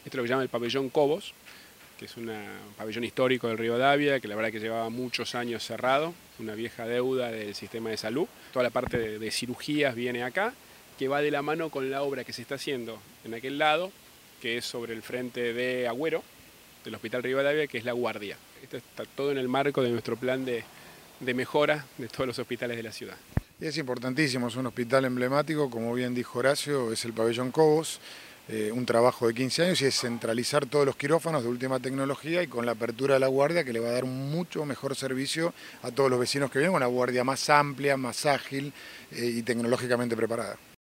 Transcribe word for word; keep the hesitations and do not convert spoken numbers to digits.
Esto es lo que se llama el pabellón Cobos, que es una, un pabellón histórico del Rivadavia, que la verdad que llevaba muchos años cerrado, una vieja deuda del sistema de salud. Toda la parte de, de cirugías viene acá, que va de la mano con la obra que se está haciendo en aquel lado, que es sobre el frente de Agüero, del Hospital Rivadavia, que es la guardia. Esto está todo en el marco de nuestro plan de, de mejora de todos los hospitales de la ciudad. Y es importantísimo, es un hospital emblemático, como bien dijo Horacio, es el pabellón Cobos, eh, un trabajo de quince años y es centralizar todos los quirófanos de última tecnología y con la apertura de la guardia que le va a dar un mucho mejor servicio a todos los vecinos que vienen, una guardia más amplia, más ágil eh, y tecnológicamente preparada.